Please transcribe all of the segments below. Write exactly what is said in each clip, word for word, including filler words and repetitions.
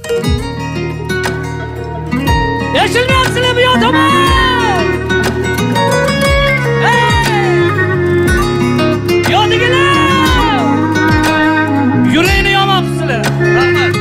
Eshitmayapsizlar bu yoqdaman. Yodigilar. Yurakni yomoqsizlar. Rahmat.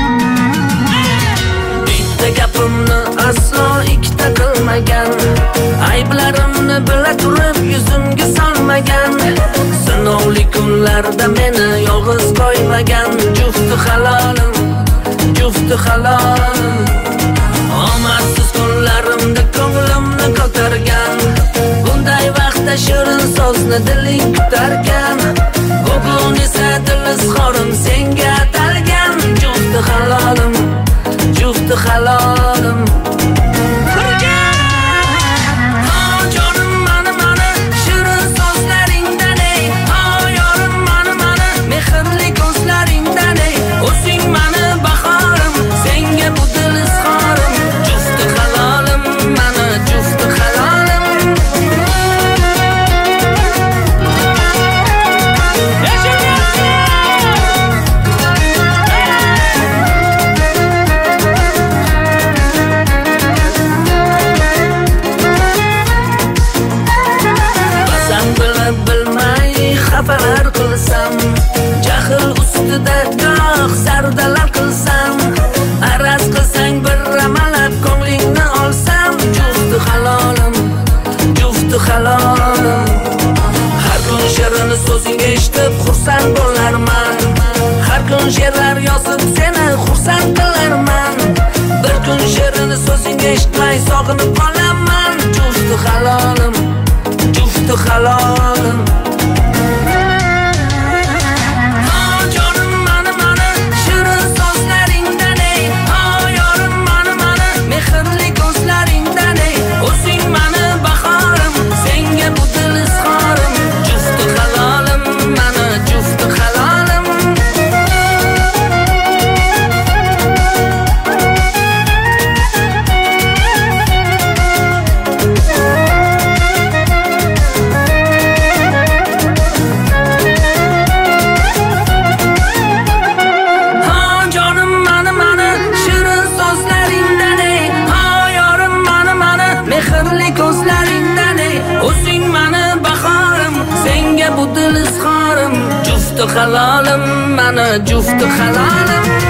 Bitta gapimni aslo ikkita qilmagan. Ayblarimni bila turib yuzimga solmagan. Sinovli kunlarda meni yolg'iz qo'ymagan. Jufti halolim, jufti halolim. Omadsiz kunlarimda ko'nglimni ko'targan. Bunday vaqtda shirin so'zni diling kutarkan. Bugun esa dil izhorim senga atalgan. Jufti halolim, jufti halolim. Xafalar qilsam, jahl ustida goh sardalar qilsam, araz qilsang bir amalab ko'nglingni olsam, jufti halolim, jufti halolim. Har kun she'rini so'zingga eshitib xursand bo'larman. Har kun she'rlar yozib seni xursand qilarman. Bir kun she'rini so'zingga eshitmay sog'inib qolaman. Jufti halolim, jufti halolim. Jufti halolim, mana jufti halolim.